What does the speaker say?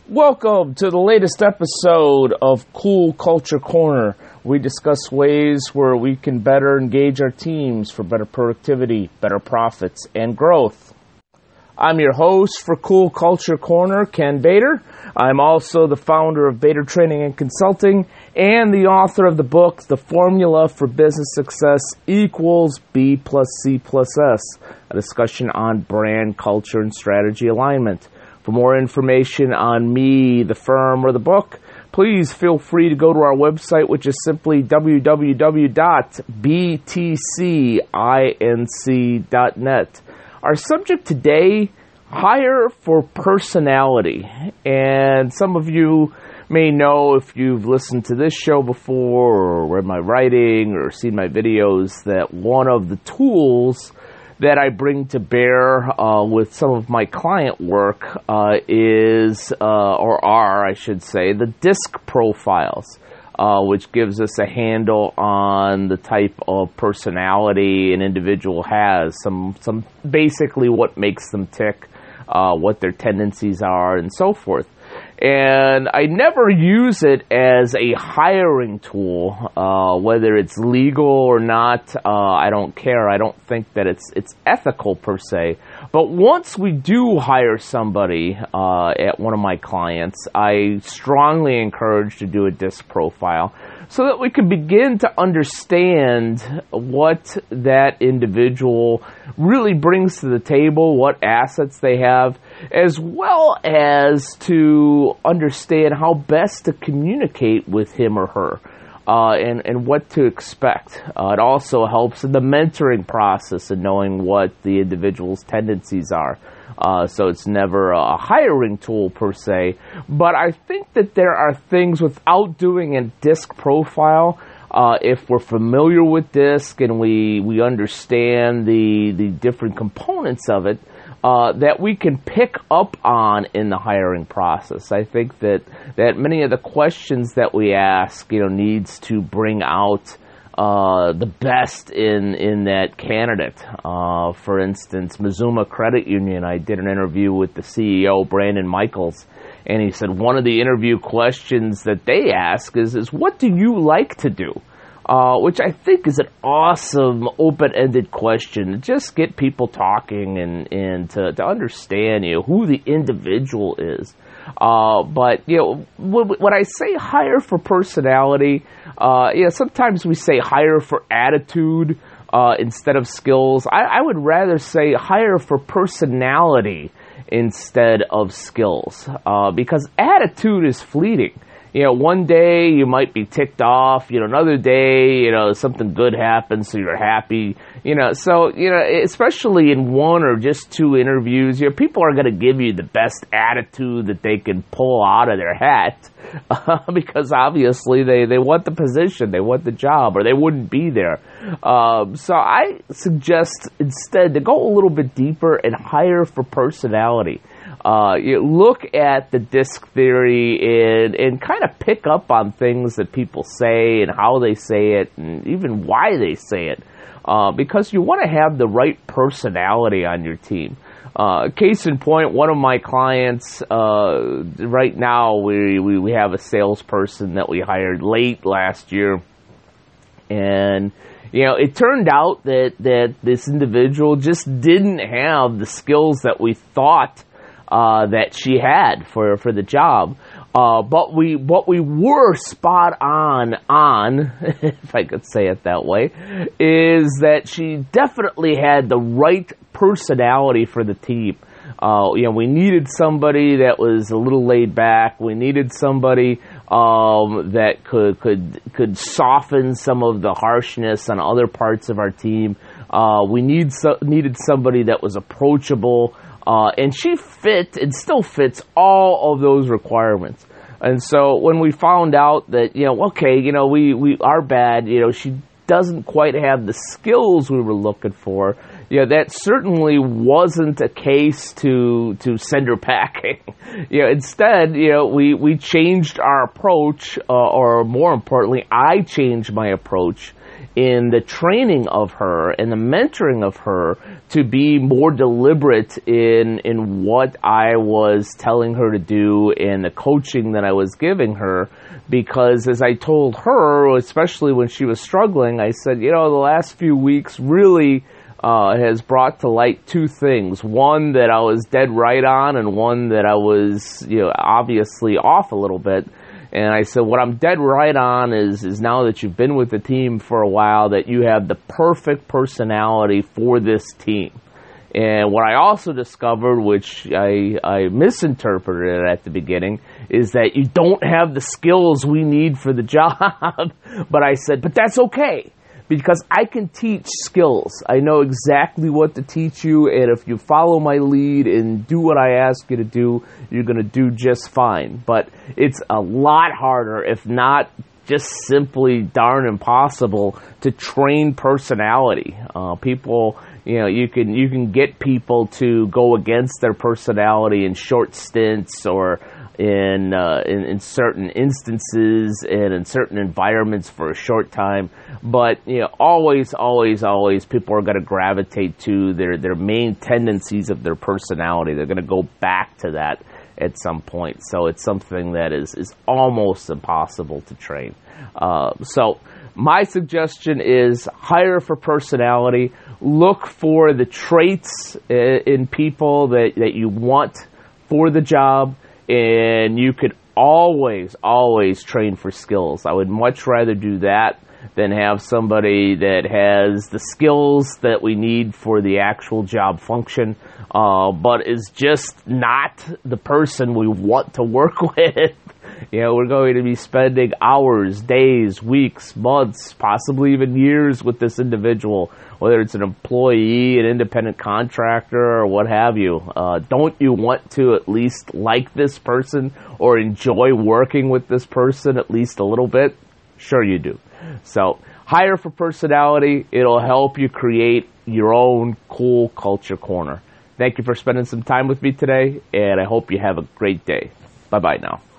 Welcome to the latest episode of Cool Culture Corner. We discuss ways where we can better engage our teams for better productivity, better profits, and growth. I'm your host for Cool Culture Corner, Ken Bader. I'm also the founder of Bader Training and Consulting and the author of the book, The Formula for Business Success equals B plus C plus S, a discussion on brand, culture, and strategy alignment. For more information on me, the firm, or the book, please feel free to go to our website, which is simply www.btcinc.net. Our subject today, hire for personality. And some of you may know, if you've listened to this show before or read my writing or seen my videos, that one of the tools that I bring to bear with some of my client work is, the DISC profiles, which gives us a handle on the type of personality an individual has, some basically what makes them tick, what their tendencies are, and so forth. And I never use it as a hiring tool, whether it's legal or not. I don't care. I don't think that it's ethical per se. But once we do hire somebody at one of my clients, I strongly encourage to do a DISC profile so that we can begin to understand what that individual really brings to the table, what assets they have, as well as to understand how best to communicate with him or her, and what to expect. It also helps in the mentoring process and knowing what the individual's tendencies are. So it's never a hiring tool per se, but I think that there are things without doing a DISC profile. If we're familiar with DISC and we understand the different components of it, that we can pick up on in the hiring process. I think that many of the questions that we ask, needs to bring out the best in that candidate. For instance, Mazuma Credit Union, I did an interview with the CEO, Brandon Michaels, and he said one of the interview questions that they ask is what do you like to do? Which I think is an awesome open-ended question to just get people talking and to understand who the individual is. But when I say hire for personality, sometimes we say hire for attitude instead of skills. I would rather say hire for personality instead of skills, because attitude is fleeting. One day you might be ticked off, another day, something good happens, so you're happy, especially in one or just two interviews, people are going to give you the best attitude that they can pull out of their hat, because obviously they want the position, they want the job, or they wouldn't be there. So I suggest instead to go a little bit deeper and hire for personality. Look at the DISC theory and kind of pick up on things that people say and how they say it and even why they say it, because you want to have the right personality on your team. Case in point, one of my clients, right now we have a salesperson that we hired late last year, and it turned out that this individual just didn't have the skills that we thought that she had for the job. But we were spot on, if I could say it that way, is that she definitely had the right personality for the team. We needed somebody that was a little laid back. We needed somebody that could soften some of the harshness on other parts of our team. We needed somebody that was approachable. And she fit and still fits all of those requirements. And so when we found out that, we are bad, she doesn't quite have the skills we were looking for, that certainly wasn't a case to send her packing. Instead, we changed our approach, or more importantly, I changed my approach in the training of her and the mentoring of her to be more deliberate in what I was telling her to do and the coaching that I was giving her. Because as I told her, especially when she was struggling, I said, the last few weeks really has brought to light two things. One that I was dead right on, and one that I was, obviously off a little bit. And I said, what I'm dead right on is now that you've been with the team for a while, that you have the perfect personality for this team. And what I also discovered, which I misinterpreted at the beginning, is that you don't have the skills we need for the job. But I said, but that's okay, because I can teach skills. I know exactly what to teach you, and if you follow my lead and do what I ask you to do, you're going to do just fine. But it's a lot harder, if not just simply darn impossible, to train personality. People, you can get people to go against their personality in short stints, or in certain instances and in certain environments for a short time. But always people are going to gravitate to their main tendencies of their personality. They're going to go back to that at some point. So it's something that is almost impossible to train. So my suggestion is hire for personality. Look for the traits in people that you want for the job, and you could always train for skills. I would much rather do that than have somebody that has the skills that we need for the actual job function, but is just not the person we want to work with. We're going to be spending hours, days, weeks, months, possibly even years with this individual, whether it's an employee, an independent contractor, or what have you. Don't you want to at least like this person or enjoy working with this person at least a little bit? Sure you do. So hire for personality. It'll help you create your own cool culture corner. Thank you for spending some time with me today, and I hope you have a great day. Bye-bye now.